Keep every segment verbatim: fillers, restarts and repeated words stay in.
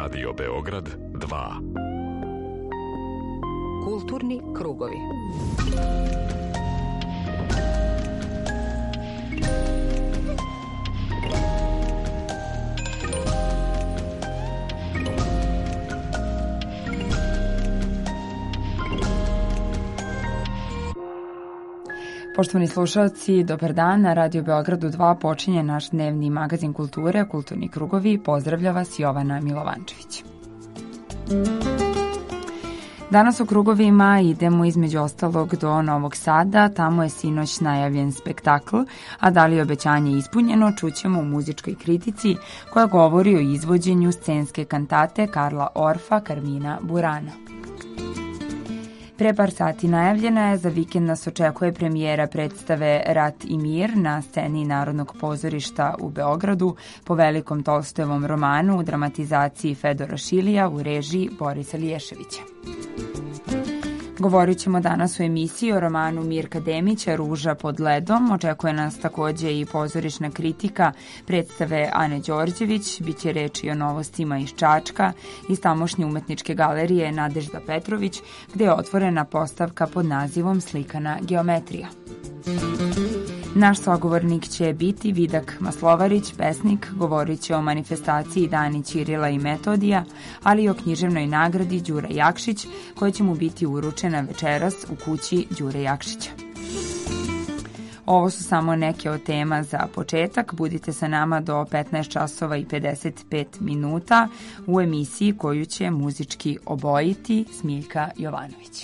Radio Beograd dva. Kulturni krugovi. Poštovani slušalci, dobar dan. Na Radio Beogradu dva počinje naš dnevni magazin kulture, Kulturni krugovi. Pozdravlja vas Jovana Milovančević. Danas u krugovima idemo između ostalog do Novog Sada. Tamo je sinoć najavljen spektakl, a da li je obećanje ispunjeno, čućemo u muzičkoj kritici koja govori o izvođenju scenske kantate Karla Orfa Karmina Burana. Pre par sati najavljena je, za vikend nas očekuje premijera predstave Rat i mir na sceni Narodnog pozorišta u Beogradu po velikom Tolstojevom romanu u dramatizaciji Fedora Šilija u režiji Borisa Liješevića. Govorit ćemo danas u emisiji o romanu Mirka Demića Ruža pod ledom. Očekuje nas takođe i pozorišna kritika predstave Ane Đorđević. Biće reči i o novostima iz Čačka, iz tamošnje umetničke galerije Nadežda Petrović, gde je otvorena postavka pod nazivom Slikana geometrija. Naš sagovornik će biti Vidak Maslovarić, pesnik, govorit će o manifestaciji Dani Ćirila i Metodija, ali i o književnoj nagradi Đura Jakšić, koja će mu biti uručena večeras u kući Đure Jakšića. Ovo su samo neke od tema za početak. Budite sa nama do petnaest časova i pedeset pet minuta u emisiji koju će muzički obojiti Smiljka Jovanović.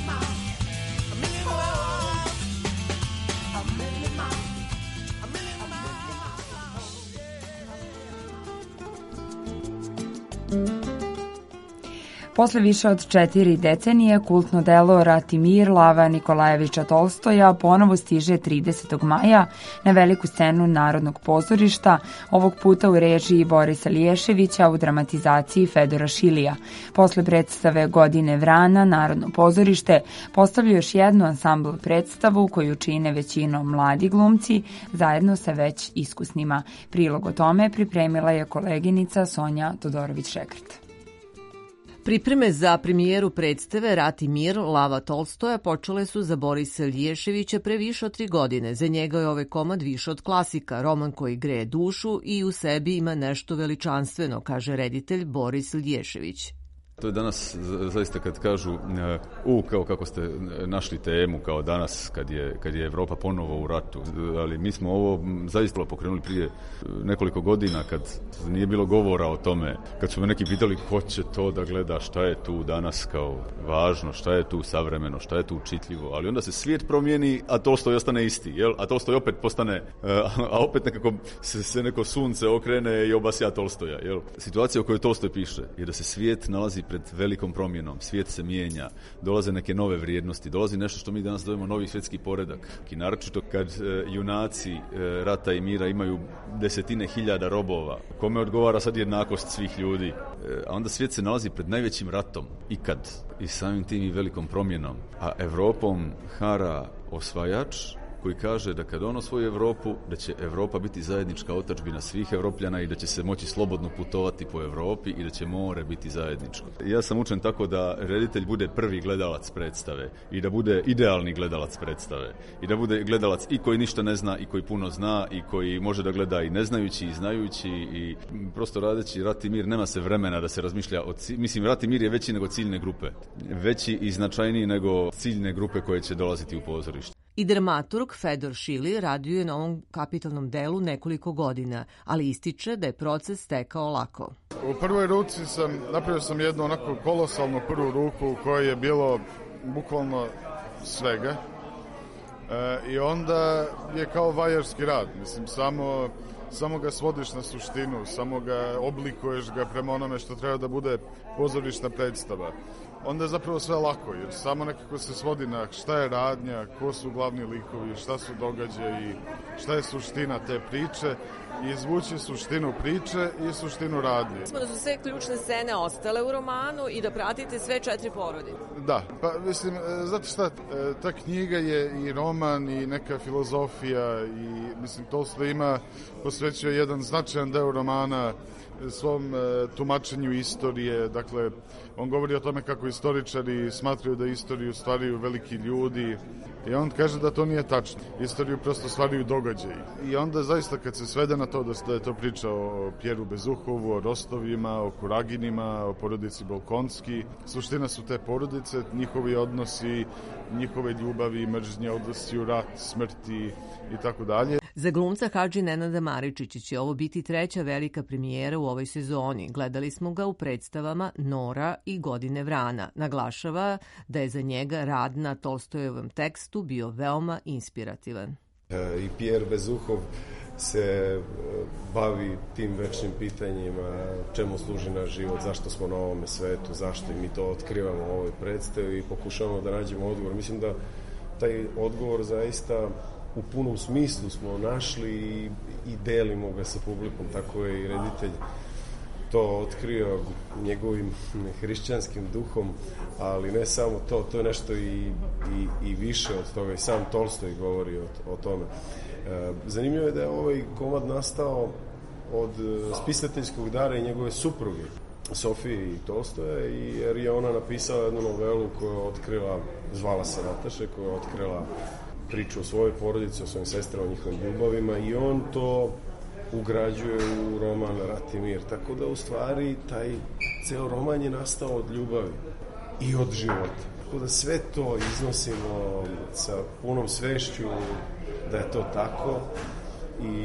Posle više od četiri decenije, kultno delo Rat i mir Lava Nikolajevića Tolstoja ponovo stiže tridesetog maja na veliku scenu Narodnog pozorišta, ovog puta u režiji Borisa Liješevića u dramatizaciji Fedora Šilija. Posle predstave Godine vrana, Narodno pozorište postavlja još jednu ansambl predstavu koju čine većinom mladi glumci zajedno sa već iskusnima. Prilog o tome pripremila je koleginica Sonja Todorović-Šekrt. Pripreme za premijeru predstave Rat i mir Lava Tolstoja počele su za Borisa Liješevića pre više od tri godine. Za njega je ovaj komad više od klasika, roman koji greje dušu i u sebi ima nešto veličanstveno, kaže reditelj Boris Liješević. To je danas, zaista kad kažu, u, kao kako ste našli temu kao danas, kad je, kad je Evropa ponovo u ratu, ali mi smo ovo zaista pokrenuli prije nekoliko godina, kad nije bilo govora o tome, kad su me neki pitali ko će to da gleda, šta je tu danas kao važno, šta je tu savremeno, šta je tu čitljivo, ali onda se svijet promijeni, a Tolstoj ostane isti, jel? A Tolstoj opet postane, a opet nekako se, se neko sunce okrene i obasja Tolstoja, jel? Situacija o kojoj Tolstoj piše je da se svijet nalazi pred velikom promjenom, svijet se mijenja, dolaze neke nove vrijednosti, dolazi nešto što mi danas zovemo novi svjetski poredak. I naročito kad e, junaci e, rata i mira imaju desetine hiljada robova, kome odgovara sad jednakost svih ljudi, e, a onda svijet se nalazi pred najvećim ratom ikad i samim tim i velikom promjenom. A Evropom hara osvajač koji kaže da kad on osvoji Evropu, da će Evropa biti zajednička otadžbina svih Evropljana i da će se moći slobodno putovati po Evropi i da će more biti zajedničko. Ja sam učen tako da reditelj bude prvi gledalac predstave i da bude idealni gledalac predstave i da bude gledalac i koji ništa ne zna i koji puno zna i koji može da gleda i ne znajući i znajući i prosto radeći Rat i mir nema se vremena da se razmišlja o cilj. Mislim, Rat i mir je veći nego ciljne grupe. Veći i značajniji nego ciljne grupe koje će dolaziti u pozorište. I dramaturg Fedor Šili radio je na ovom kapitalnom delu nekoliko godina, ali ističe da je proces tekao lako. U prvoj ruci sam, napravio sam jednu onako kolosalnu prvu ruku u kojoj je bilo bukvalno svega. E, I onda je kao vajarski rad, mislim, samo, samo ga svodiš na suštinu, samo ga oblikuješ ga prema onome što treba da bude pozorišna predstava. Onda je zapravo sve lako, jer samo nekako se svodi na šta je radnja, ko su glavni likovi, šta su događaji, šta je suština te priče i izvući suštinu priče i suštinu radnje. Smo da su sve ključne scene ostale u romanu i da pratite sve četiri porodice. Da, pa mislim, znate šta, ta knjiga je i roman i neka filozofija i mislim, Tolstoj ima posvećio jedan značajan deo romana svom e, tumačenju istorije, dakle, on govori o tome kako istoričari smatraju da istoriju stvaraju veliki ljudi i on kaže da to nije tačno. Istoriju prosto stvaraju događaji. I onda zaista kad se svede na to da je to priča o Pjeru Bezuhovu, o Rostovima, o Kuraginima, o porodici Bolkonski, suština su te porodice, njihovi odnosi, njihove ljubavi, mržnje, odnosi u rat, smrti i tako dalje. Za glumca Hadži Nenada Maričića će ovo biti treća velika premijera u ovoj sezoni. Gledali smo ga u predstavama Nora i Godine vrana. Naglašava da je za njega rad na Tolstojevom tekstu bio veoma inspirativan. I Pjer Bezuhov se bavi tim večnim pitanjima, čemu služi naš život, zašto smo na ovome svetu, zašto mi to otkrivamo u ovoj predstavi i pokušavamo da nađemo odgovor. Mislim da taj odgovor zaista u punom smislu smo našli i, i delimo ga sa publikom, tako je i reditelj to otkrio njegovim hrišćanskim duhom, ali ne samo to, to je nešto i, i, i više od toga, i sam Tolstoj govori o, o tome. E, zanimljivo je da je ovaj komad nastao od spisateljskog dara i njegove supruge, Sofije i Tolstoja, i jer je ona napisala jednu novelu koja je otkrila, zvala se Nataše, koja je otkrila priču o svojoj porodici, o svojim sestrama, o njihovim ljubavima, i on to ugrađuje u roman Rat i mir. Tako da u stvari taj ceo roman je nastao od ljubavi i od života. Tako da sve to iznosimo sa punom svešću da je to tako i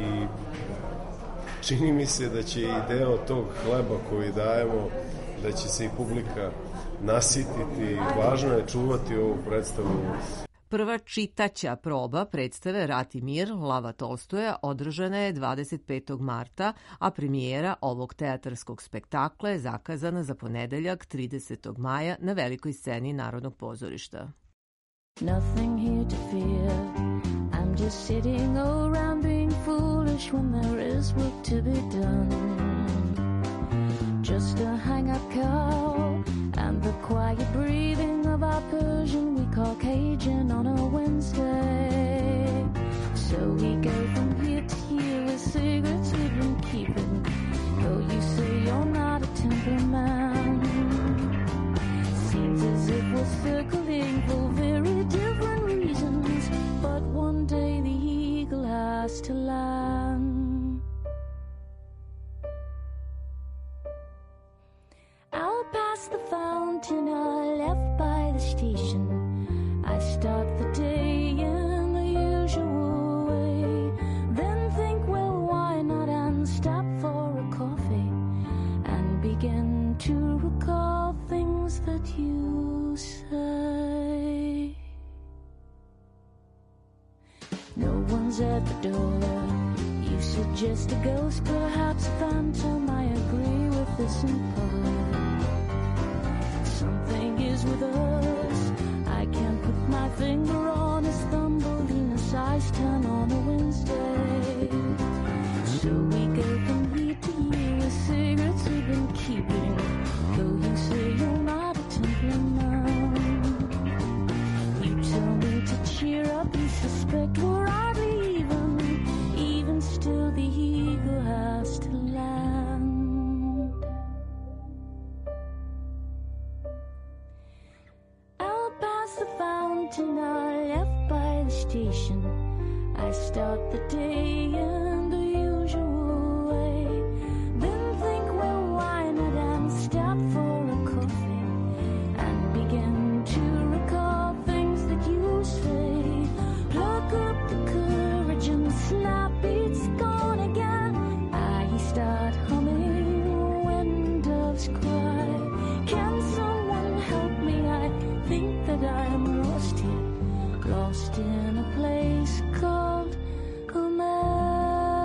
čini mi se da će i deo tog hleba koji dajemo, da će se i publika nasititi. Važno je čuvati ovu predstavu. Prva čitaća proba predstave Rat i mir Lava Tolstoja održana je dvadeset petog marta, a premijera ovog teatarskog spektakla je zakazana za ponedeljak tridesetog maja na velikoj sceni Narodnog pozorišta. Nothing here to fear. I'm just sitting around being foolish when there is work to be done. Just a hang-up call and the quiet breathing of our Persian we call Cajun on a Wednesday. So we go from here to here with cigarettes we've been keeping. Though you say you're not a temperament, seems as if we're circling for very different reasons. But one day the eagle has to land. I'll pass the fountain I left by the station. I start the day in the usual way. Then think, well, why not, and stop for a coffee and begin to recall things that you say. No one's at the door. You suggest a ghost, perhaps a phantom. I agree with this in part. Something is with us. I can't put my finger on his Thumbelina's eyes turn on a Wednesday. So we go from year to year with cigarettes we've been keeping. Though you say you're not a temperament, you tell me to cheer up. You suspect we're hardly even. Even still, the eagle has to land. I'll pass the fountain I left by the station. I start the day in the usual way. Then think, well, why not, and stop for a coffee and begin to recall things that you say. Pluck up the courage and the slap beats gone again. I start humming when doves cry. Can someone help me? I think that I'm lost here, lost in a place called America.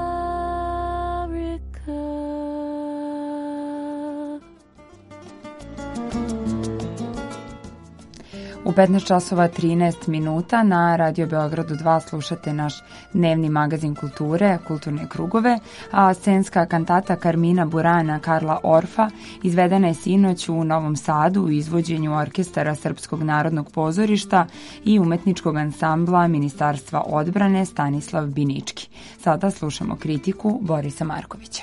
U petnaest časova trinaest minuta na Radio Beogradu dva slušate naš dnevni magazin kulture, Kulturne krugove, a scenska kantata Carmina Burana Karla Orfa izvedena je sinoć u Novom Sadu u izvođenju orkestara Srpskog narodnog pozorišta i umetničkog ansambla Ministarstva odbrane Stanislav Binički. Sada slušamo kritiku Borisa Markovića.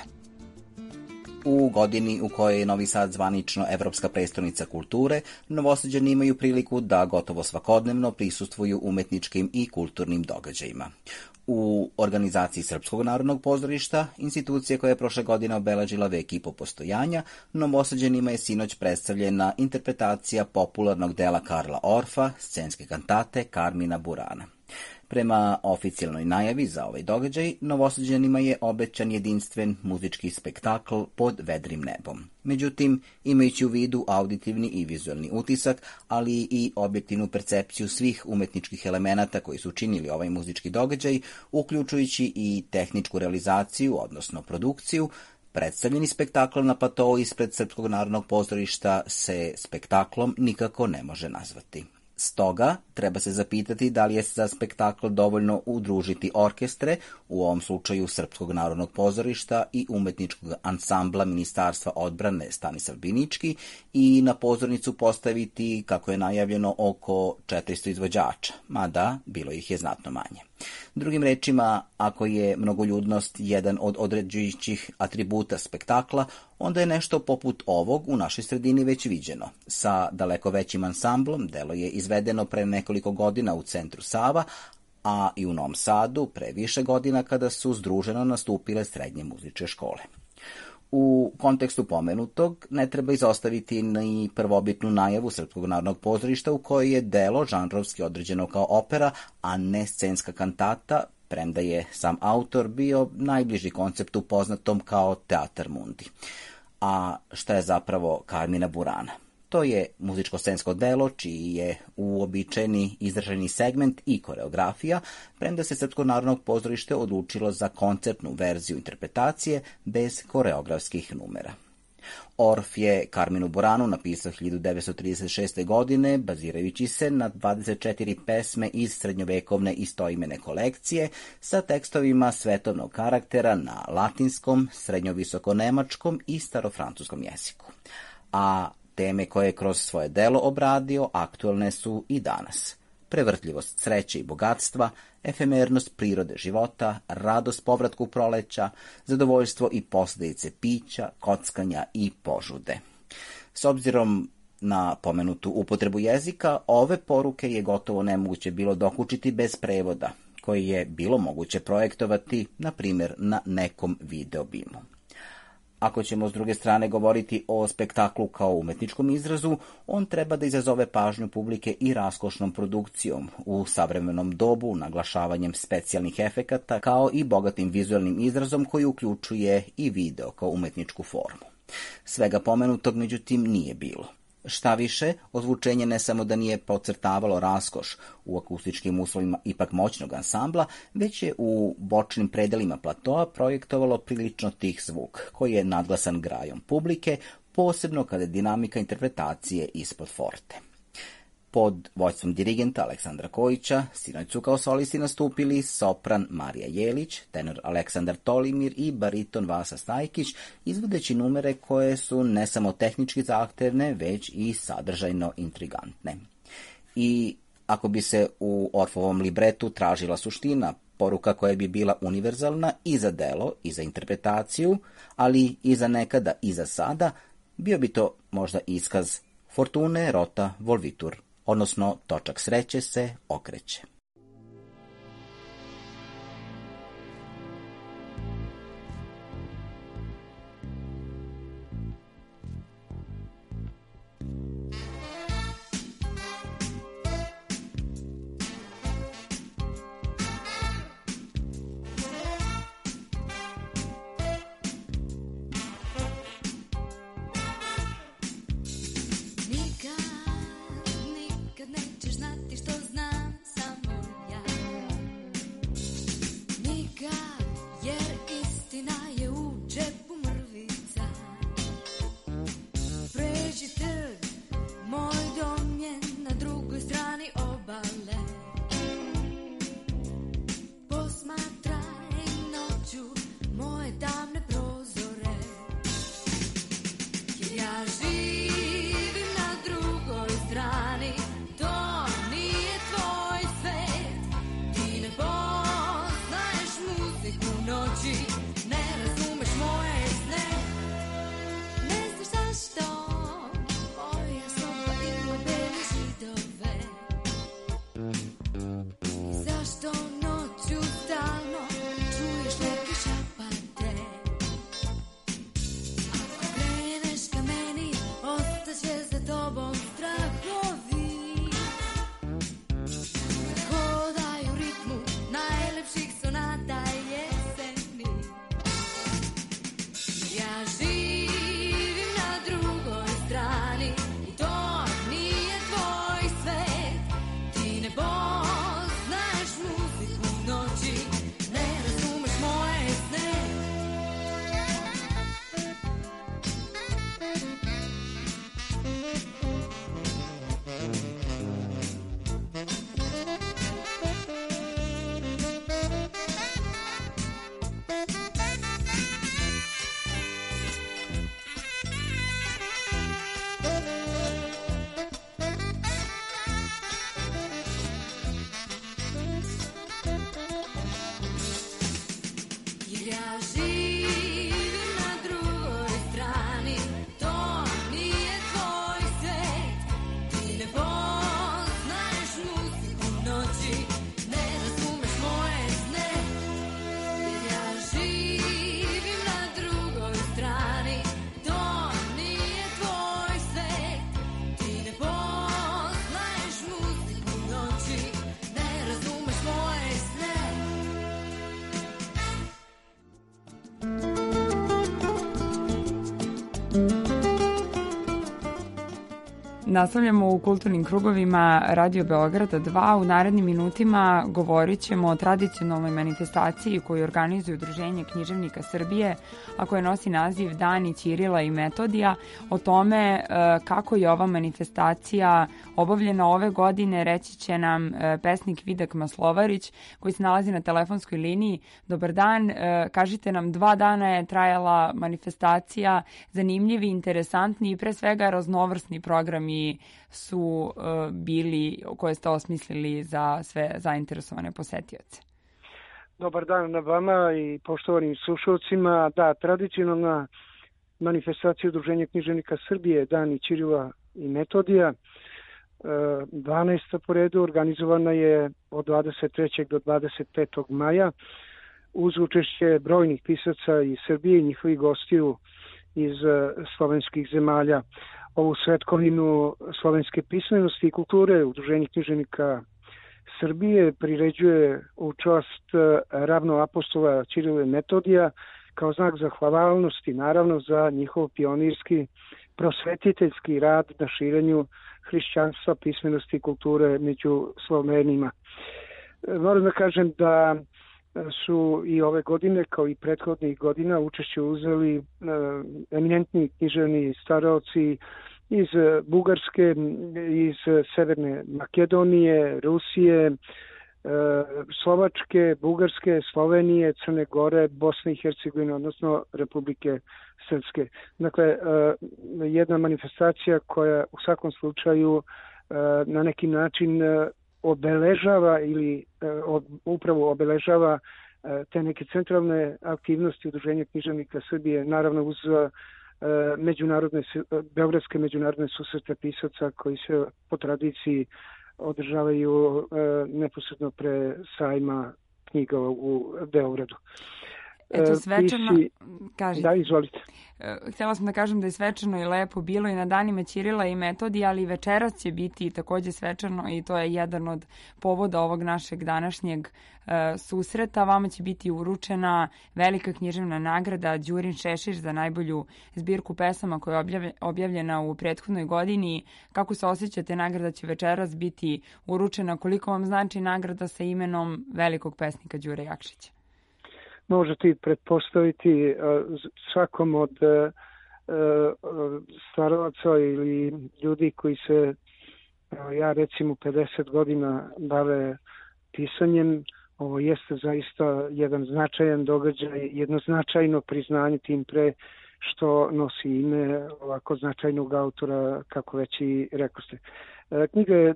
U godini u kojoj je Novi Sad zvanično Evropska prestonica kulture, Novosađani imaju priliku da gotovo svakodnevno prisustvuju umetničkim i kulturnim događajima. U organizaciji Srpskog narodnog pozorišta, institucija koja je prošle godine obeležila vek i po postojanja, Novosađanima je sinoć predstavljena interpretacija popularnog dela Karla Orfa, scenske kantate Carmina Burana. Prema oficijalnoj najavi za ovaj događaj, Novosađanima je obećan jedinstven muzički spektakl pod vedrim nebom. Međutim, imajući u vidu auditivni i vizualni utisak, ali i objektivnu percepciju svih umetničkih elemenata koji su činili ovaj muzički događaj, uključujući i tehničku realizaciju, odnosno produkciju, predstavljeni spektakl na platou ispred Srpskog narodnog pozorišta se spektaklom nikako ne može nazvati. Stoga, treba se zapitati da li je za spektakl dovoljno udružiti orkestre, u ovom slučaju Srpskog narodnog pozorišta i umetničkog ansambla Ministarstva odbrane Stanislav Binički i na pozornicu postaviti, kako je najavljeno, oko četiristo izvođača, mada bilo ih je znatno manje. Drugim rečima, ako je mnogoljudnost jedan od određujućih atributa spektakla, onda je nešto poput ovog u našoj sredini već viđeno. Sa daleko većim ansamblom delo je izvedeno pre nekoliko godina u centru Sava, a i u Novom Sadu pre više godina kada su združeno nastupile srednje muzičke škole. U kontekstu pomenutog ne treba izostaviti ni prvobitnu najavu Srpskog narodnog pozorišta u kojoj je delo žanrovski određeno kao opera, a ne scenska kantata, premda je sam autor bio najbliži konceptu poznatom kao teatar mundi. A šta je zapravo Carmina Burana? To je muzičko-scensko delo čiji je uobičajeni izraženi segment i koreografija, premda se Srpsko narodno pozorište odlučilo za koncertnu verziju interpretacije bez koreografskih numera. Orf je Carminu Buranu napisao hiljadu devetsto trideset šeste. godine, bazirajući se na dvadeset četiri pesme iz srednjovekovne istoimene kolekcije sa tekstovima svetovnog karaktera na latinskom, srednjovisokonemačkom i starofrancuskom jeziku. A teme koje je kroz svoje delo obradio aktualne su i danas. Prevrtljivost sreće i bogatstva, efemernost prirode života, radost povratku proleća, zadovoljstvo i posljedice pića, kockanja i požude. S obzirom na pomenutu upotrebu jezika, ove poruke je gotovo nemoguće bilo dokučiti bez prevoda, koji je bilo moguće projektovati, na primjer, na nekom videobimu. Ako ćemo s druge strane govoriti o spektaklu kao umetničkom izrazu, on treba da izazove pažnju publike i raskošnom produkcijom u savremenom dobu, naglašavanjem specijalnih efekata, kao i bogatim vizualnim izrazom koji uključuje i video kao umetničku formu. Svega pomenutog, međutim, nije bilo. Šta više, ozvučenje ne samo da nije podcrtavalo raskoš u akustičkim uslovima ipak moćnog ansambla, već je u bočnim predelima platoa projektovalo prilično tih zvuk, koji je nadglasan grajom publike, posebno kada je dinamika interpretacije ispod forte. Pod vođstvom dirigenta Aleksandra Kojića, sinoć su kao solisti nastupili sopran Marija Jelić, tenor Aleksandar Tolimir i bariton Vasa Stajkić, izvodeći numere koje su ne samo tehnički zahtevne, već i sadržajno intrigantne. I ako bi se u Orfovom libretu tražila suština, poruka koja bi bila univerzalna i za delo i za interpretaciju, ali i za nekada i za sada, bio bi to možda iskaz Fortune rota volvitur, odnosno točak sreće se okreće. Nikad nećeš znati što znam, samo Nastavljamo u kulturnim krugovima Radio Beograda dva. U narednim minutima govorit ćemo o tradicionalnoj manifestaciji koju organizuje Udruženje književnika Srbije, a koja nosi naziv Dani Ćirila i Metodija. O tome kako je ova manifestacija obavljena ove godine reći će nam pesnik Vidak Maslovarić, koji se nalazi na telefonskoj liniji. Dobar dan, kažite nam, dva dana je trajala manifestacija, zanimljivi, interesantni i pre svega raznovrsni programi su uh, bili koje ste osmislili za sve zainteresovane posetioce. Dobar dan na vama i poštovanim slušalcima. Da, tradicionalna manifestacija Udruženja književnika Srbije Dani Ćirila i Metodija, dvanaesta po redu, organizovana je od dvadeset trećeg do dvadeset petog maja uz učešće brojnih pisaca iz Srbije i njihovih gostiju iz slovenskih zemalja. Ovu svetkovinu slovenske pismenosti i kulture Udruženje književnika Srbije priređuje u čast ravnoapostola Ćirila i Metodija kao znak zahvalnosti, naravno, za njihov pionirski prosvetiteljski rad na širenju hrišćanstva, pismenosti i kulture među Slovenima. Moram da kažem da su i ove godine, kao i prethodnih godina, učešće uzeli eminentni književni staraoci iz Bugarske, iz Severne Makedonije, Rusije, Slovačke, Bugarske, Slovenije, Crne Gore, Bosne i Hercegovine, odnosno Republike Srpske. Dakle, jedna manifestacija koja u svakom slučaju na neki način obeležava ili upravo obeležava te neke centralne aktivnosti Udruženja književnika Srbije, naravno uz međunarodne, beogradske međunarodne susrete pisaca koji se po tradiciji održavaju neposredno pre sajma knjiga u Beogradu. Eto, svečano, Pisi... kažite. Da, izvolite. Htjela sam da kažem da je svečano i lepo bilo i na danima Ćirila i Metodija, ali i večeras će biti takođe svečano i to je jedan od povoda ovog našeg današnjeg uh, susreta. Vama će biti uručena velika književna nagrada Đurin Šešir za najbolju zbirku pesama koja je objavljena u prethodnoj godini. Kako se osjećate, nagrada će večeras biti uručena. Koliko vam znači nagrada sa imenom velikog pesnika Đure Jakšića? Možete pretpostaviti svakom od staraca ili ljudi koji se, ja recimo pedeset godina bave pisanjem, ovo jeste zaista jedan značajan događaj, jedno značajno priznanje, tim pre što nosi ime ovako značajnog autora, kako već i rekoste. Knjiga je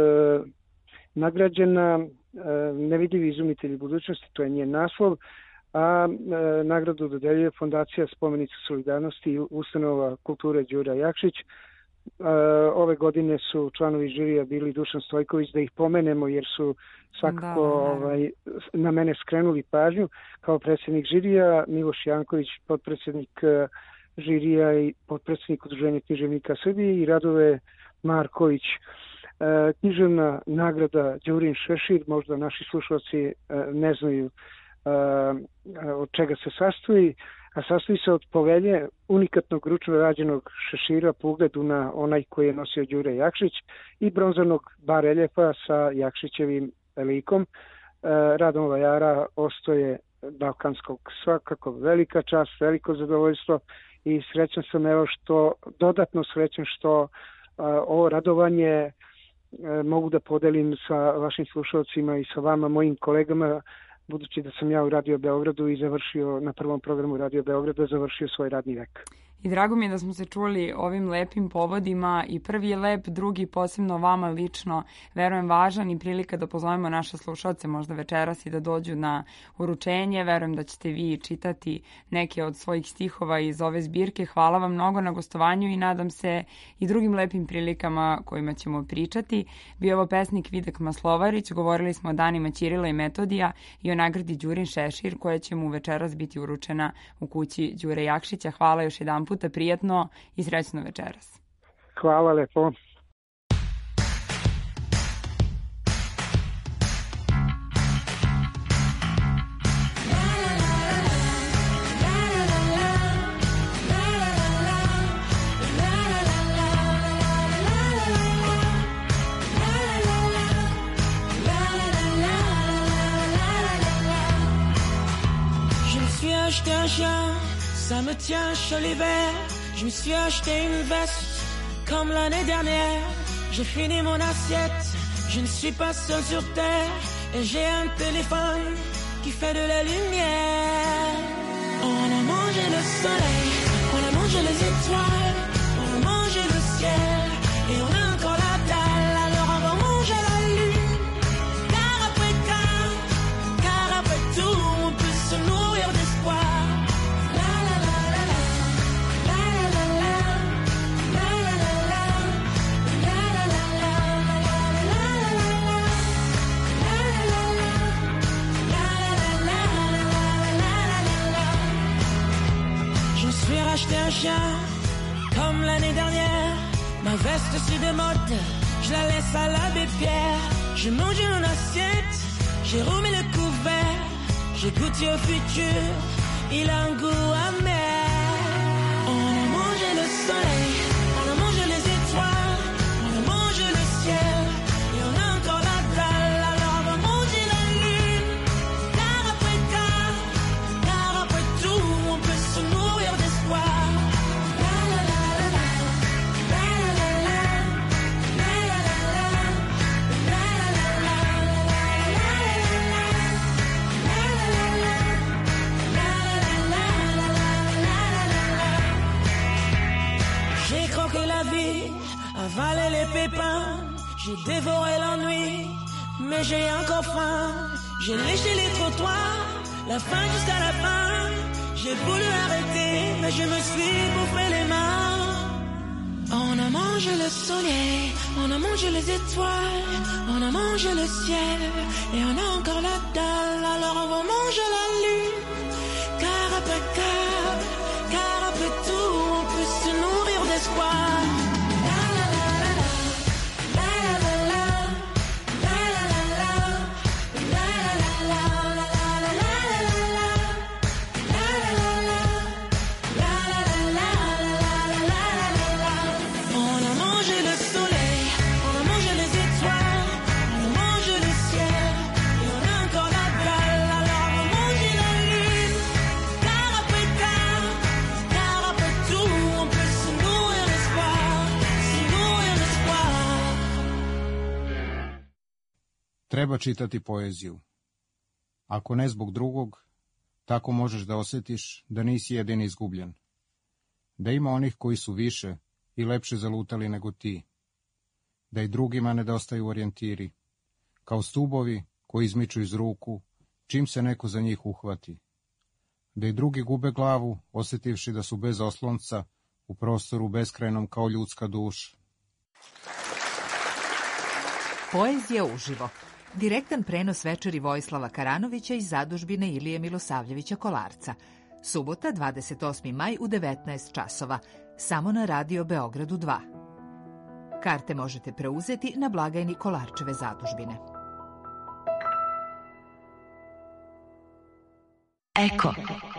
nagrađena Nevidljivi izumitelji budućnosti, to je njen naslov, a e, nagradu dodeljuje Fondacija Spomenica solidarnosti i Ustanova kulture Đura Jakšić. E, ove godine su članovi žirija bili Dušan Stojković, da ih pomenemo jer su svakako da, da. Ovaj, na mene skrenuli pažnju, kao predsjednik žirija, Miloš Janković, potpredsjednik žirija i potpredsjednik Udruženja književnika Srbije, i Radove Marković. E, književna nagrada Đurin Šešir, možda naši slušalci e, ne znaju od čega se sastoji, a sastoji se od povelje unikatnog ručno rađenog šešira po ugledu na onaj koji je nosio Đure Jakšić i bronzanog bareljefa sa Jakšićevim likom. Radom vajara ostoje balkanskog, svakako velika čast, veliko zadovoljstvo i srećan sam, evo što, dodatno srećan što ovo radovanje mogu da podelim sa vašim slušalcima i sa vama, mojim kolegama, budući da sam ja u Radio Beogradu i završio na prvom programu Radio Beograda, završio svoj radni vek. I drago mi je da smo se čuli ovim lepim povodima i prvi je lep, drugi posebno vama lično, verujem važan i prilika da pozovemo naše slušalce možda večeras i da dođu na uručenje. Verujem da ćete vi čitati neke od svojih stihova iz ove zbirke. Hvala vam mnogo na gostovanju i nadam se i drugim lepim prilikama kojima ćemo pričati. Bio ovo pesnik Vidak Maslovarić, govorili smo o danima Ćirila i Metodija i o nagradi Đurin Šešir koja će mu večeras biti uručena u kući Đure Jakšića. Hvala još jedan puta, prijatno i srećno večeras. Hvala lepo. La acheté un chien, ça me tient chaud l'hiver. Je me suis acheté une veste, comme l'année dernière. J'ai fini mon assiette, je ne suis pas seul sur terre. Et j'ai un téléphone qui fait de la lumière. On a mangé le soleil, on a mangé les étoiles, on a mangé le ciel, et on a encore la dalle. Alors on va manger la lune, car après car, car après tout, on peut se nourrir d'espoir. La la la la la, la la la la, la la la la, la la la la. Je me suis racheté un chien, comme l'année dernière. Ma veste si de mode, je la laisse à l'abbé Pierre. J'ai mangé mon assiette, j'ai remis le couvert. J'ai goûté au futur, il a un goût amer. On a mangé le soleil, on a mangé les étoiles, on a mangé le ciel, et on a encore la dalle. Alors on va manger la lune, car après car, car après tout, on peut se nourrir d'espoir. La la la la la, la la la la, la la la la, la la la la, j'ai croqué la vie, avalé les pépins, j'ai dévoré l'ennui, mais j'ai encore faim. J'ai léché les trottoirs, la fin jusqu'à la fin. J'ai voulu arrêter, mais je me suis bouffé les mains. On a mangé le soleil, on a mangé les étoiles, on a mangé le ciel, et on a encore la dalle. Alors on va manger la lune, car après car, car après tout, on peut se nourrir d'espoir. Treba čitati poeziju. Ako ne zbog drugog, tako možeš da osjetiš da nisi jedini izgubljen. Da ima onih koji su više i lepše zalutali nego ti. Da i drugima nedostaju orijentiri, kao stubovi koji izmiču iz ruku, čim se neko za njih uhvati. Da i drugi gube glavu, osjetivši da su bez oslonca, u prostoru beskrajnom kao ljudska duša. Poezija uživo. Direktan prenos večeri Vojislava Karanovića iz zadužbine Ilije Milosavljevića Kolarca. Subota, dvadeset osmi maj u devetnaest časova. Samo na Radio Beogradu dva. Karte možete preuzeti na blagajni Kolarčeve zadužbine. Eko.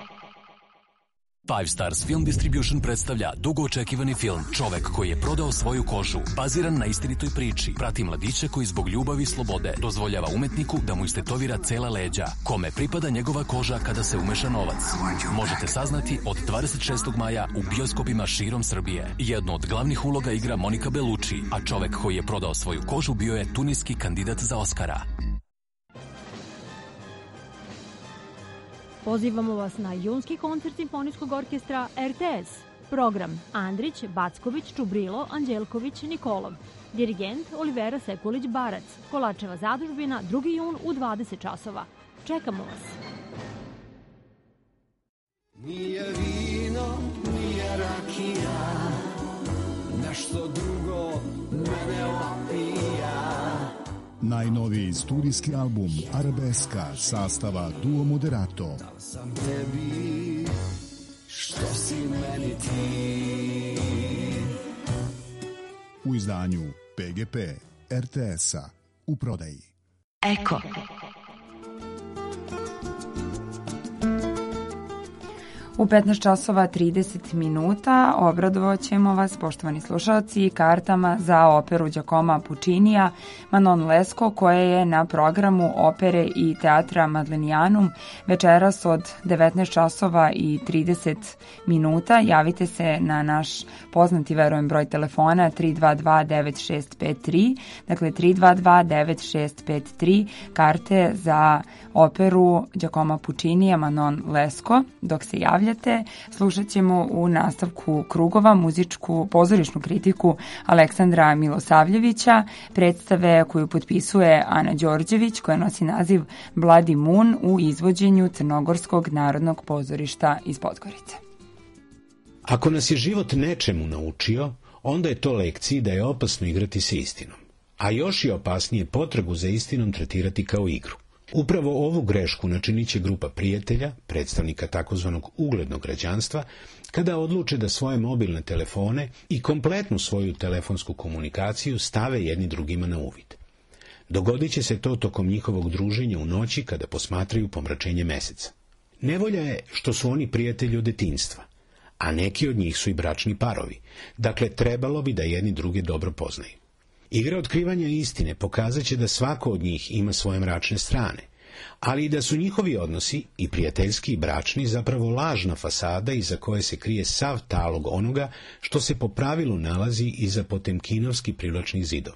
Five Stars Film Distribution predstavlja dugo očekivani film Čovek koji je prodao svoju kožu, baziran na istinitoj priči. Prati mladića koji zbog ljubavi i slobode dozvoljava umetniku da mu istetovira cela leđa, kome pripada njegova koža kada se umeša novac. Možete saznati od dvadeset šestog maja u bioskopima širom Srbije. Jednu od glavnih uloga igra Monika Bellucci, a čovek koji je prodao svoju kožu bio je tuniski kandidat za Oskara. Pozivamo vas na junski koncert Simfonijskog orkestra R T S. Program Andrić, Backović, Čubrilo, Anđelković, Nikolov. Dirigent Olivera Sekulić-Barac. Kolarčeva zadužbina, drugi jun u dvadeset časova. Čekamo vas. Nije vino, nije rakija, nešto drugo mene opija. Najnoviji studijski album Arabeska sastava Duo Moderato. Dal sam tebi što si meni ti. U izdanju P G P R T S-a u prodaji. Eko. U petnaest časova trideset minuta obradovat ćemo vas, poštovani slušalci, kartama za operu Giacomo Puccinija Manon Lescaut, koja je na programu opere i teatra Madlenianum večeras od devetnaest časova i trideset minuta. Javite se na naš poznati, verujem, broj telefona tri dva dva devet šest pet tri, dakle tri dva dva devet šest pet tri, karte za operu Giacomo Puccinija Manon Lescaut. Dok se javljate, slušat ćemo u nastavku krugova muzičku pozorišnu kritiku Aleksandra Milosavljevića, predstave koju potpisuje Ana Đorđević, koja nosi naziv Bloody Moon u izvođenju Crnogorskog narodnog pozorišta iz Podgorice. Ako nas je život nečemu naučio, onda je to lekciji da je opasno igrati se istinom. A još je opasnije potragu za istinom tretirati kao igru. Upravo ovu grešku načinit će grupa prijatelja, predstavnika takozvanog uglednog građanstva, kada odluče da svoje mobilne telefone i kompletnu svoju telefonsku komunikaciju stave jedni drugima na uvid. Dogodit će se to tokom njihovog druženja u noći kada posmatraju pomračenje meseca. Nevolja je što su oni prijatelji od detinjstva, a neki od njih su i bračni parovi, dakle trebalo bi da jedni druge dobro poznaju. Igra otkrivanja istine pokazat će da svako od njih ima svoje mračne strane, ali i da su njihovi odnosi, i prijateljski i bračni, zapravo lažna fasada iza koje se krije sav talog onoga što se po pravilu nalazi iza potemkinovski privlačnih zidova.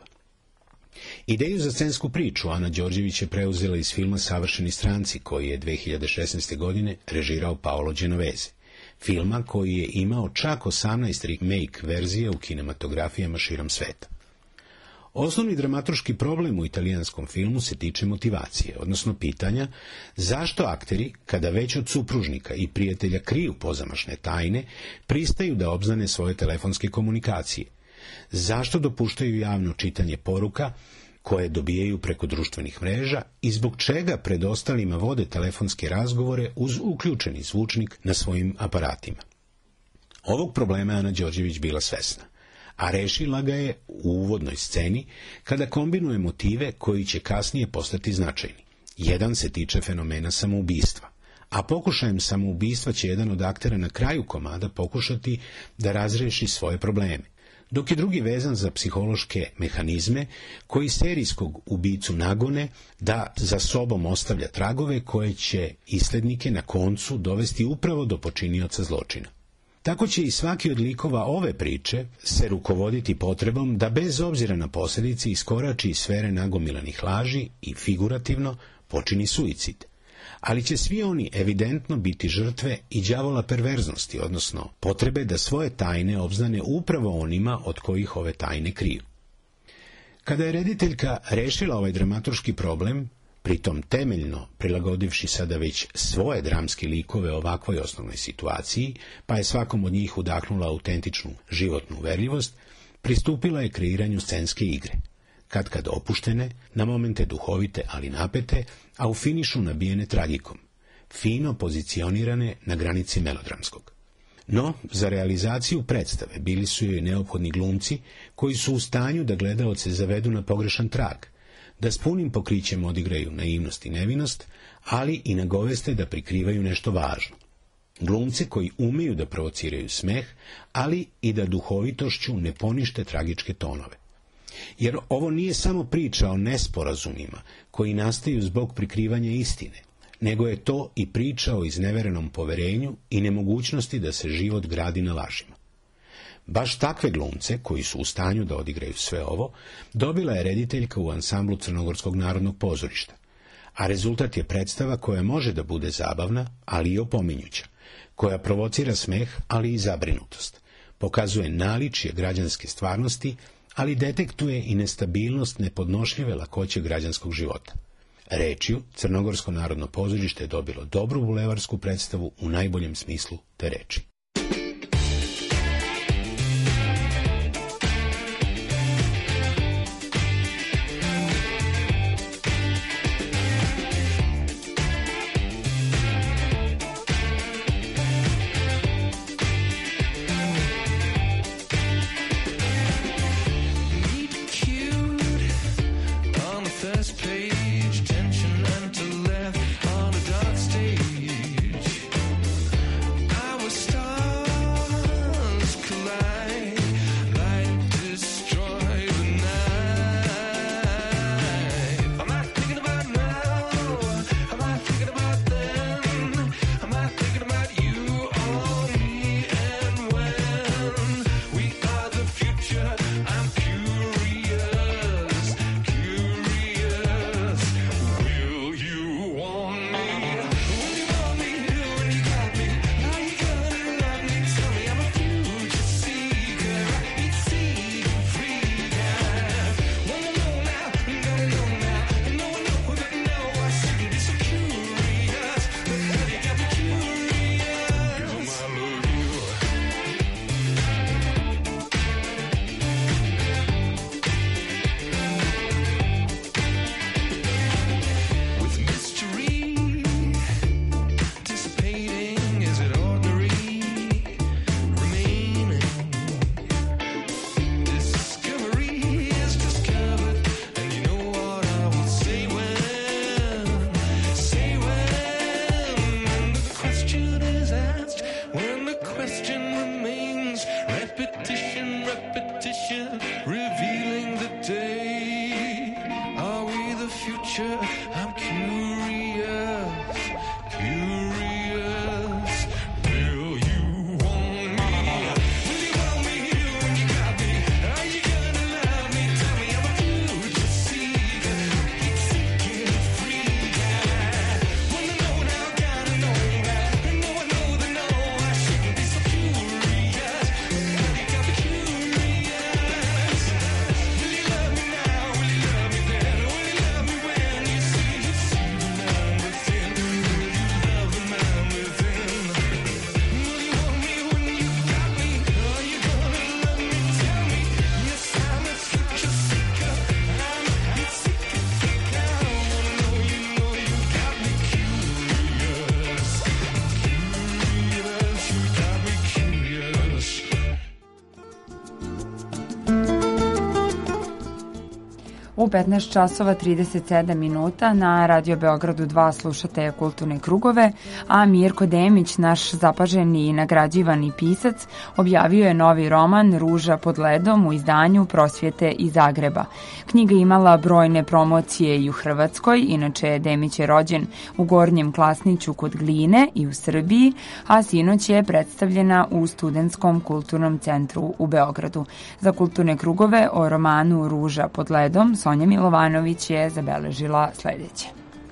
Ideju za scensku priču Ana Đorđević je preuzela iz filma Savršeni stranci, koji je dve hiljade šesnaeste. godine režirao Paolo Genovese, filma koji je imao čak osamnaest remake verzije u kinematografijama širom sveta. Osnovni dramaturški problem u italijanskom filmu se tiče motivacije, odnosno pitanja zašto akteri, kada već od supružnika i prijatelja kriju pozamašne tajne, pristaju da obznane svoje telefonske komunikacije. Zašto dopuštaju javno čitanje poruka koje dobijaju preko društvenih mreža i zbog čega pred ostalima vode telefonske razgovore uz uključeni zvučnik na svojim aparatima. Ovog problema je Ana Đorđević bila svesna, a rešila ga je u uvodnoj sceni kada kombinuje motive koji će kasnije postati značajni. Jedan se tiče fenomena samoubistva, a pokušajem samoubistva će jedan od aktera na kraju komada pokušati da razreši svoje probleme, dok je drugi vezan za psihološke mehanizme koji serijskog ubicu nagone da za sobom ostavlja tragove koje će islednike na koncu dovesti upravo do počinioca zločina. Tako će i svaki od likova ove priče se rukovoditi potrebom da bez obzira na posljedice iskorači iz sfere nagomilanih laži i figurativno počini suicid. Ali će svi oni evidentno biti žrtve i đavola perverznosti, odnosno potrebe da svoje tajne obznane upravo onima od kojih ove tajne kriju. Kada je rediteljka rešila ovaj dramaturški problem, pritom temeljno prilagodivši sada već svoje dramske likove ovakvoj osnovnoj situaciji, pa je svakom od njih udahnula autentičnu životnu uverljivost, pristupila je kreiranju scenske igre, katkad opuštene, na momente duhovite ali napete, a u finišu nabijene tragikom, fino pozicionirane na granici melodramskog. No, za realizaciju predstave bili su joj neophodni glumci koji su u stanju da gledaoce zavedu na pogrešan trag, da s punim pokrićem odigraju naivnost i nevinost, ali i nagoveste da prikrivaju nešto važno. Glumce koji umeju da provociraju smeh, ali i da duhovitošću ne ponište tragičke tonove. Jer ovo nije samo priča o nesporazumima koji nastaju zbog prikrivanja istine, nego je to i priča o izneverenom poverenju i nemogućnosti da se život gradi na lažima. Baš takve glumce, koji su u stanju da odigraju sve ovo, dobila je rediteljka u ansamblu Crnogorskog narodnog pozorišta, a rezultat je predstava koja može da bude zabavna, ali i opominjuća, koja provocira smeh, ali i zabrinutost, pokazuje naličje građanske stvarnosti, ali detektuje i nestabilnost nepodnošljive lakoće građanskog života. Rečju, Crnogorsko narodno pozorište je dobilo dobru bulevarsku predstavu u najboljem smislu te reči. I curious, curious. Will you want me? Will you want me when you got me? Are you gonna love me? Tell me I'm a future seeker. Keep seeking free guy. Wanna know now, gotta know that. Know I know the know. I shouldn't be so curious. You got me curious. Will you love me now? Will you love me then? Will you love me when you see, you see the man within? Will you love the man within? Will you want me when you got me? Are you gonna love me? Tell me. Yes, I'm a future seeker. I'm a hit seeker, seeker. I wanna know you know you got me curious. Curious, you got me curious. U petnaest časova trideset sedam minuta na Radio Beogradu dva slušate Kulturne krugove, a Mirko Demić, naš zapaženi i nagrađivani pisac, objavio je novi roman Ruža pod ledom u izdanju Prosvjete iz Zagreba. Knjiga je imala brojne promocije i u Hrvatskoj, inače Demić je rođen u Gornjem Klasniću kod Gline i u Srbiji, a sinoć je predstavljena u Studentskom kulturnom centru u Beogradu. Za Kulturne krugove o romanu Ruža pod ledom Sonja Milovanović je zabeležila sledeće.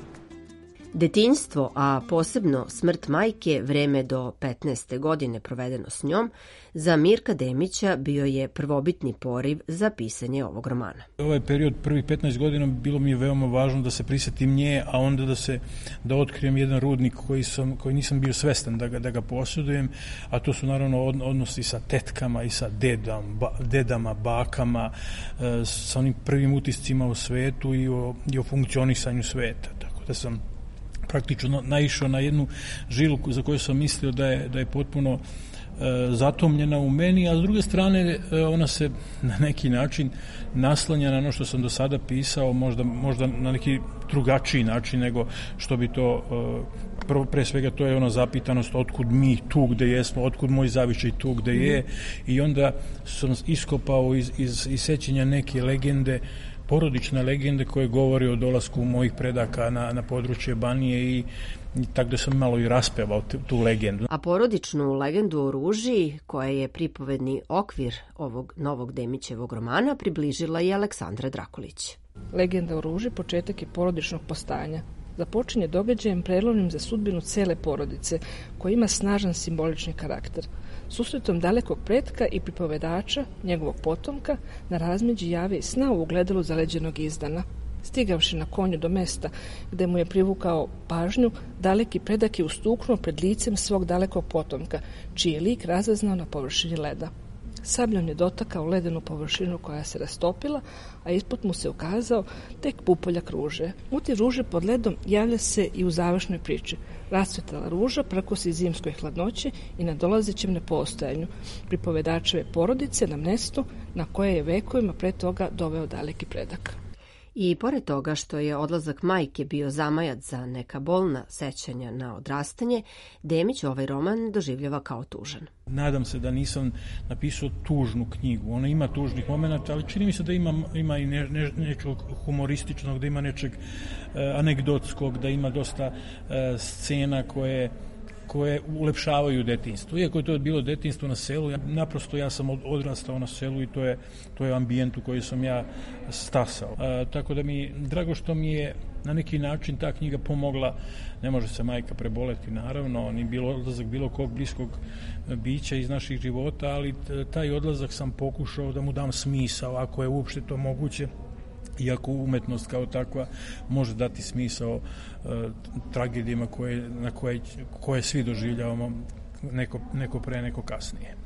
Detinjstvo, a posebno smrt majke, vreme do petnaeste godine provedeno s njom, za Mirka Demića bio je prvobitni poriv za pisanje ovog romana. Ovaj period, prvih petnaest godina, bilo mi je veoma važno da se prisjetim nje, a onda da se da otkrijem jedan rudnik koji, sam, koji nisam bio svestan da ga, da ga posjedujem, a to su naravno odnosi sa tetkama i sa dedam, ba, dedama, bakama, e, sa onim prvim utiscima u svetu i o, i o funkcionisanju sveta. Tako da sam praktično naišao na jednu žilu za koju sam mislio da je, da je potpuno e, zatomljena u meni, a s druge strane e, ona se na neki način naslanja na ono što sam do sada pisao, možda, možda na neki drugačiji način nego što bi to, e, prvo, pre svega to je ono zapitanost otkud mi tu gde jesmo, otkud moj zavičaj tu gde je, i onda sam iskopao iz, iz, iz sećanja neke legende, porodične legende koje govori o dolasku mojih predaka na, na područje Banije i, i tako da sam malo i raspevao tu, tu legendu. A porodičnu legendu o Ruži, koja je pripovedni okvir ovog novog Demićevog romana, približila i Aleksandra Drakulić. Legenda o Ruži početak je porodičnog postajanja. Započinje događajem prelomnim za sudbinu cele porodice, koja ima snažan simbolični karakter. Susretom dalekog pretka i pripovedača, njegovog potomka, na razmeđi jave i sna u ugledalu zaleđenog izdana. Stigavši na konju do mesta gde mu je privukao pažnju, daleki predak je ustuknuo pred licem svog dalekog potomka, čiji je lik razaznao na površini leda. Sabljom je dotakao ledenu površinu koja se rastopila, a ispod mu se ukazao tek pupoljak ruže. Motiv ruže pod ledom javlja se i u završnoj priči. Rasvetala ruža prkosi zimskoj hladnoći i na dolazećem nepostojanju pripovedačeve porodice na mestu na koje je vekovima pre toga doveo daleki predak. I pored toga što je odlazak majke bio zamajac za neka bolna sećanja na odrastanje, Demić ovaj roman doživljava kao tužan. Nadam se da nisam napisao tužnu knjigu. Ona ima tužnih momenata, ali čini mi se da ima, ima i ne, ne, nečeg humorističnog, da ima nečeg e, anegdotskog, da ima dosta e, scena koje koje ulepšavaju detinjstvo. Iako je to bilo detinjstvo na selu, ja, naprosto ja sam odrastao na selu i to je, to je ambijent u koji sam ja stasao. A, tako da mi drago što mi je na neki način ta knjiga pomogla. Ne može se majka preboleti, naravno, ni bilo odlazak bilo kog bliskog bića iz naših života, ali taj odlazak sam pokušao da mu dam smisao, ako je uopšte to moguće. Iako umetnost kao takva može dati smisao uh, tragedijama koje, na koje, koje svi doživljavamo neko, neko pre, neko kasnije.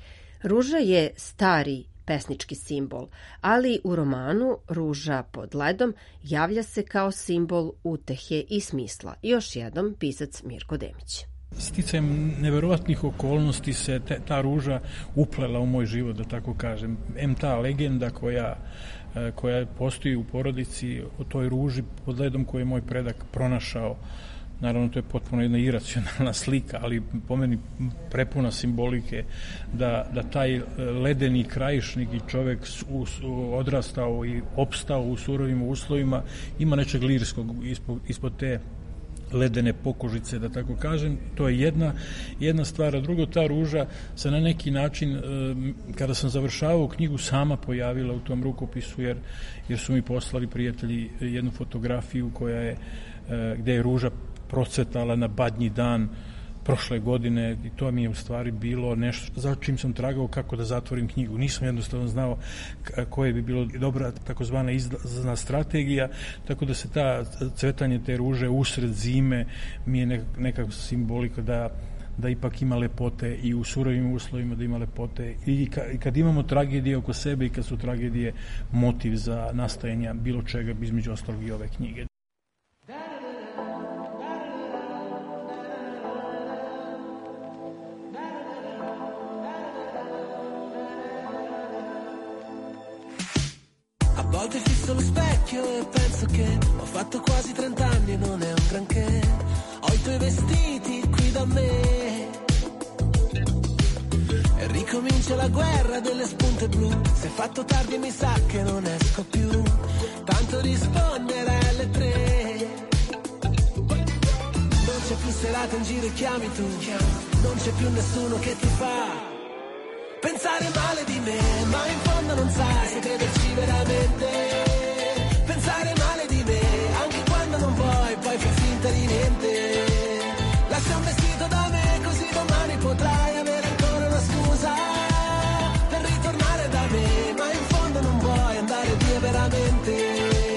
Ruža je stari pesnički simbol, ali u romanu Ruža pod ledom javlja se kao simbol utehe i smisla. Još jednom pisac Mirko Demić. Sticajem neverovatnih okolnosti se te, ta ruža uplela u moj život, da tako kažem. Em ta legenda koja koja postoji u porodici o toj ruži pod ledom koju je moj predak pronašao naravno to je potpuno jedna iracionalna slika, ali po meni prepuna simbolike da, da taj ledeni krajišnik i čovek odrastao i opstao u surovim uslovima ima nečeg lirskog ispod, ispod te ledene pokožice, da tako kažem. To je jedna, jedna stvar. A drugo, ta ruža se na neki način, kada sam završavao knjigu, sama pojavila u tom rukopisu, jer, jer su mi poslali prijatelji jednu fotografiju koja je, gde je ruža procvetala na badnji dan prošle godine i to mi je u stvari bilo nešto za čim sam tragao kako da zatvorim knjigu. Nisam jednostavno znao koje bi bilo dobra takozvana izlazna strategija, tako da se ta cvetanje te ruže usred zime mi je nekakva simbolika da da ipak ima lepote i u surovim uslovima, da ima lepote i kad imamo tragedije oko sebe i kad su tragedije motiv za nastajanje bilo čega, između ostalog i ove knjige. A volte fisso lo specchio e penso che ho fatto quasi trent'anni e non è un granché. Ho i tuoi vestiti qui da me e ricomincia la guerra delle spunte blu. Se è fatto tardi mi sa che non esco più, tanto rispondere alle tre. Non c'è più serata in giro e chiami tu, non c'è più nessuno che ti fa pensare male di me, ma in fondo non sai se crederci veramente. Pensare male di me, anche quando non vuoi, poi fai finta di niente. Lascia un vestito da me, così domani potrai avere ancora una scusa per ritornare da me, ma in fondo non vuoi andare via veramente.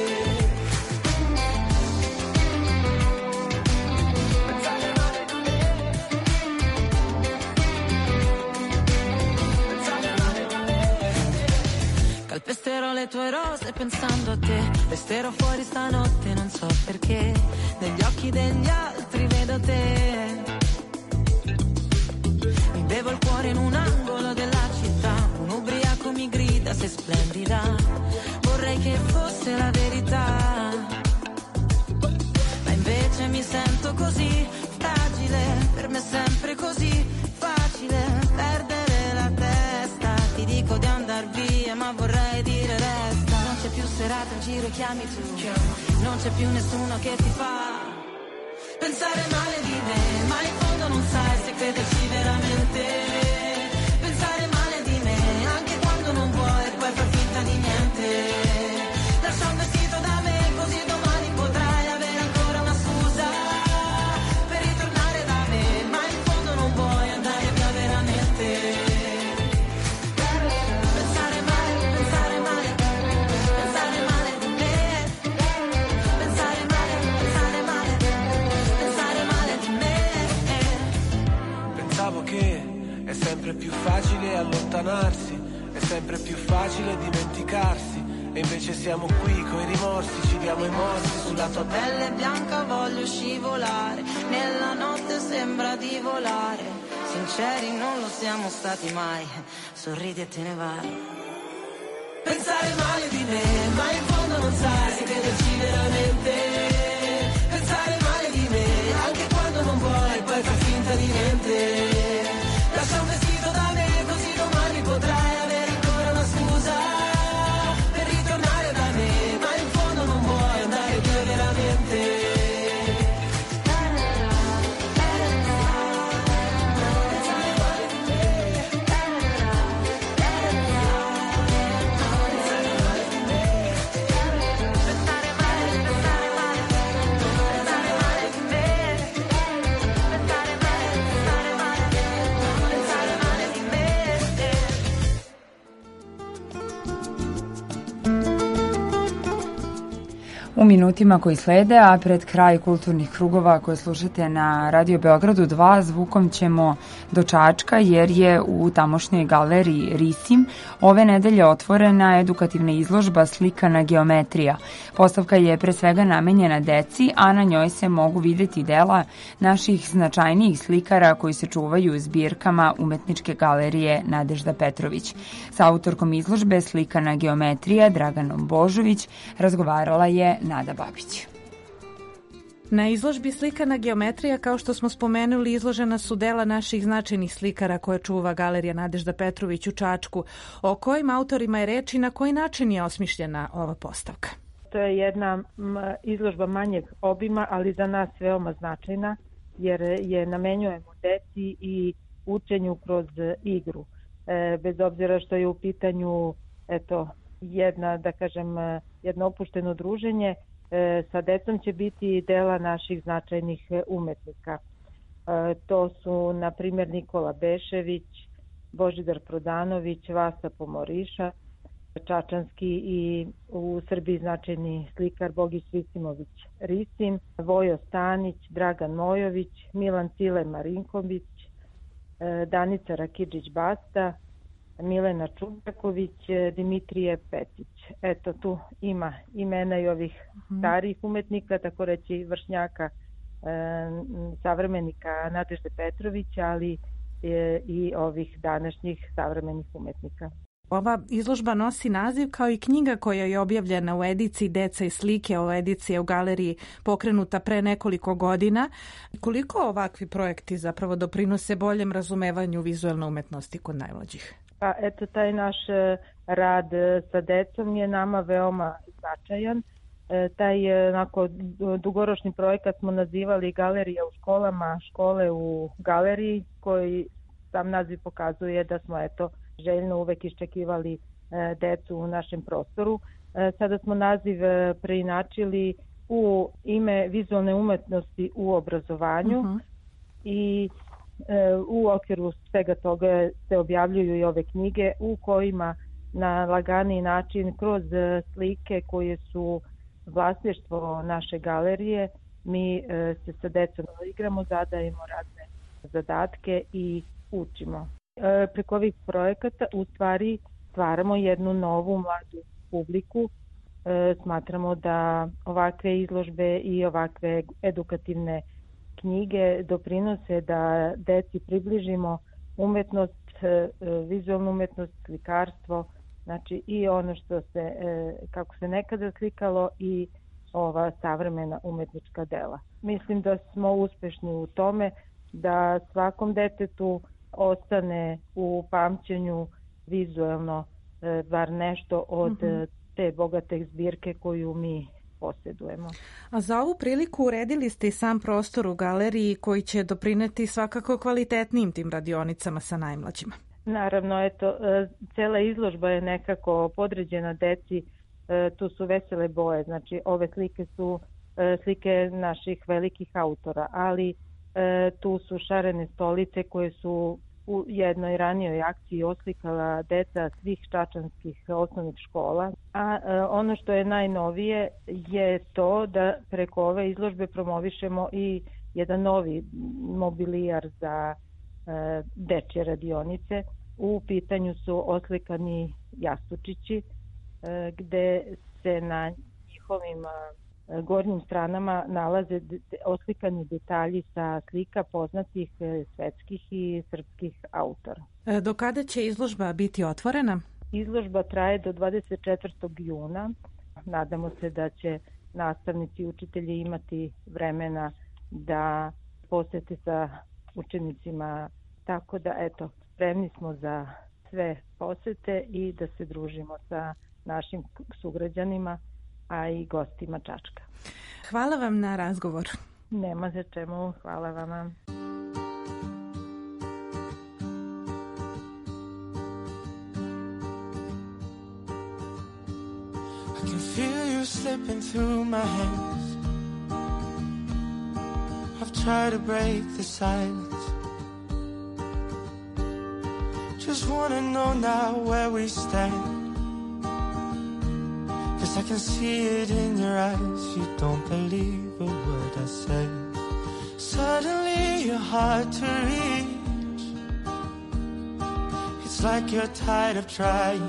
Calpesterò le tue rose pensando a te, resterò fuori stanotte non so perché, negli occhi degli altri vedo te. Mi bevo il cuore in un angolo della città, un ubriaco mi grida sei splendida, vorrei che fosse la verità, ma invece mi sento così fragile, per me è sempre così facile perdere la testa, ti dico di andar via ma vorrei dire resta. Non c'è più serata in giro, chiami tu, non c'è più nessuno che ti fa pensare male di me, ma in fondo non sai se crederci veramente. Pensare male di me, anche quando non vuoi, poi far finta di niente. Lascia un vestito da me, così domani potrai avere ancora una scusa per ritornare da me, ma in fondo non vuoi andare via veramente. Pensare male, pensare male, pensare male di me. Pensare male, pensare male, pensare male di me. Pensavo che è sempre più facile allontanarsi, è sempre più facile dimenticarsi, e invece siamo qui coi rimorsi, ci diamo i morsi sulla tua Pelle bianca voglio scivolare, nella notte sembra di volare, sinceri non lo siamo stati mai, sorridi e te ne vai. Pensare male di me, ma in fondo non sai se crederci veramente. Pensare male di me, anche quando non vuoi, poi fai finta di niente. Lascia un vestito da me, così domani potrai avere ancora una scusa per ritornare da me, ma in fondo non vuoi andare via veramente. U minutima koji slede, a pred kraj kulturnih krugova koje slušate na Radio Beogradu dva, zvukom ćemo do Čačka jer je u tamošnjoj galeriji Risim ove nedelje otvorena edukativna izložba Slikana geometrija. Postavka je pre svega namenjena deci, a na njoj se mogu videti dela naših značajnijih slikara koji se čuvaju u zbirkama Umetničke galerije Nadežda Petrović. Sa autorkom izložbe Slikana geometrija Draganom Božović razgovarala je Nada Babić. Na izložbi Slikana geometrija, kao što smo spomenuli, izložena su dela naših značajnih slikara koje čuva Galerija Nadežda Petrović u Čačku. O kojim autorima je reč i na koji način je osmišljena ova postavka? To je jedna izložba manjeg obima, ali za nas veoma značajna, jer je namenjujemo deci i učenju kroz igru. E, bez obzira što je u pitanju eto, jedna, da kažem, jedno opušteno druženje, e, sa decom će biti dela naših značajnih umetnika. E, to su, na primjer, Nikola Bešević, Božidar Prodanović, Vasa Pomoriša, čačanski i u Srbiji značajni slikar Bogić Risimović Risim, Vojo Stanić, Dragan Mojović, Milan Cile Marinković, Danica Rakidžić Basta, Milena Čubraković, Dimitrije Petić. Eto, tu ima imena i ovih starijih umetnika, tako reći vršnjaka, e, savremenika Nadežde Petrovića, ali e, i ovih današnjih savremenih umetnika. Ova izložba nosi naziv kao i knjiga koja je objavljena u ediciji Deca i slike. Ova edicija je u galeriji pokrenuta pre nekoliko godina. Koliko ovakvi projekti zapravo doprinose boljem razumevanju vizualne umetnosti kod najmlađih? Pa eto, taj naš rad sa decom je nama veoma značajan. E, taj onako dugoročni projekat smo nazivali Galerija u školama, škole u galeriji, koji sam naziv pokazuje da smo eto željno uvek iščekivali e, decu u našem prostoru. E, sada smo naziv e, preinačili u ime vizualne umetnosti u obrazovanju uh-huh. i e, u okviru svega toga se objavljuju i ove knjige u kojima na laganiji način kroz slike koje su vlasništvo naše galerije mi e, se sa decom igramo, zadajemo razne zadatke i učimo. E, preko ovih projekata u stvari stvaramo jednu novu mladu publiku. E, smatramo da ovakve izložbe i ovakve edukativne knjige doprinose da deci približimo umetnost, e, vizualnu umetnost, slikarstvo, znači i ono što se, e, kako se nekada slikalo i ova savremena umetnička dela. Mislim da smo uspešni u tome da svakom detetu ostane u pamćenju vizualno e, bar nešto od mm-hmm. te bogate zbirke koju mi posjedujemo. A za ovu priliku uredili ste i sam prostor u galeriji koji će doprineti svakako kvalitetnijim tim radionicama sa najmlađima. Naravno, eto, e, cela izložba je nekako podređena deci, e, tu su vesele boje, znači ove slike su e, slike naših velikih autora, ali e, tu su šarene stolice koje su u jednoj ranijoj akciji oslikala deca svih čačanskih osnovnih škola. A e, ono što je najnovije je to da preko ove izložbe promovišemo i jedan novi mobilijar za e, dečje radionice. U pitanju su oslikani jastučići e, gde se na njihovim e, gornjim stranama nalaze de, oslikani detalji sa slika poznatih e, svetskih i srpskih autora. E, do kada će izložba biti otvorena? Izložba traje do dvadeset četvrtog juna. Nadamo se da će nastavnici i učitelji imati vremena da posete sa učenicima, tako da eto, spremni smo za sve posete i da se družimo sa našim sugrađanima, a i gostima Čačka. Hvala vam na razgovor. Nema za čemu, hvala vama. I can feel you slipping through my hands. I've tried to break the silence. Just wanna know now where we stand. Cause I can see it in your eyes. You don't believe a word I say. Suddenly you're hard to reach. It's like you're tired of trying.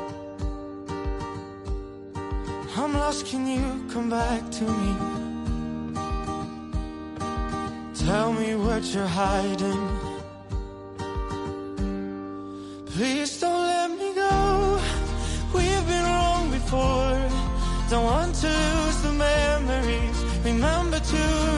I'm lost, can you come back to me? Tell me what you're hiding. Please don't let me go. We've been wrong before. Don't want to lose the memories. Remember to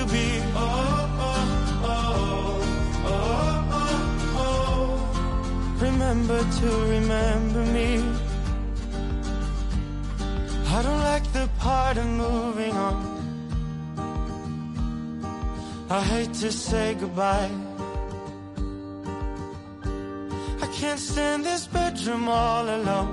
be. Oh, oh, oh, oh, oh, oh. Remember to remember me. I don't like the part of moving on. I hate to say goodbye. I can't stand this bedroom all alone,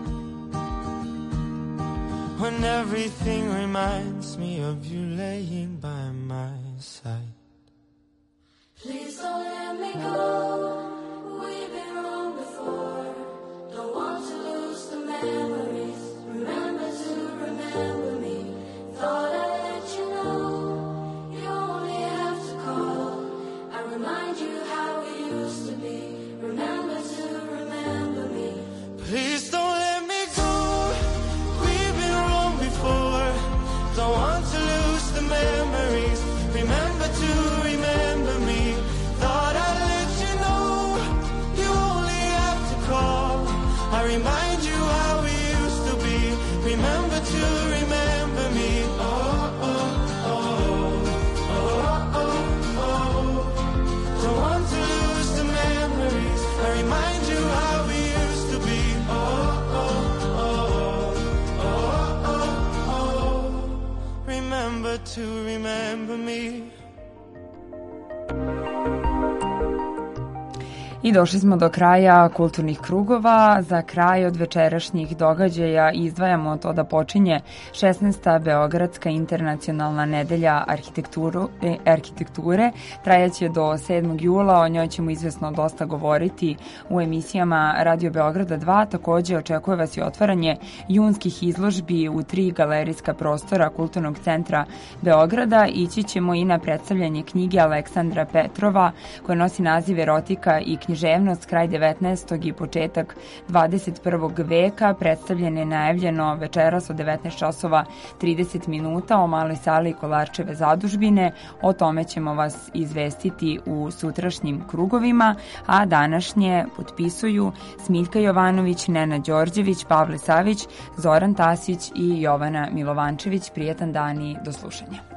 when everything reminds me of you laying by my side. Please don't let me go. We've been wrong before. Don't want to lose the memories. Remember to remember me. Thought I'd let you know. You only have to call. I remind you how we used to be. Remember to remember me. Please don't let me go. We've been wrong before. Don't want to lose the memories. Remember to remember me. Thought I'd let you know. You only have to call. I remind you how we used to be. Remember to remember me. Oh, oh, oh, oh, oh, oh. Don't want to lose the memories. I remind you how we used to be. Oh, oh, oh, oh, oh, oh. Remember to remember me. I došli smo do kraja kulturnih krugova. Za kraj od večerašnjih događaja izdvajamo to da počinje šesnaesta Beogradska internacionalna nedelja arhitekture. Trajaće do sedmog jula, o njoj ćemo izvesno dosta govoriti u emisijama Radio Beograda dva. Takođe očekuje vas i otvaranje junskih izložbi u tri galerijska prostora Kulturnog centra Beograda. Ići ćemo i na predstavljanje knjige Aleksandra Petrova koja nosi naziv Erotika i književnost kraj devetnaestog i početak dvadeset prvog veka. Predstavljene je najavljeno večeras od devetnaest časova trideset minuta o maloj sali Kolarčeve zadužbine. O tome ćemo vas izvestiti u sutrašnjim krugovima, a današnje potpisuju Smiljka Jovanović, Nena Đorđević, Pavle Savić, Zoran Tasić i Jovana Milovančević. Prijetan dan i do slušanja.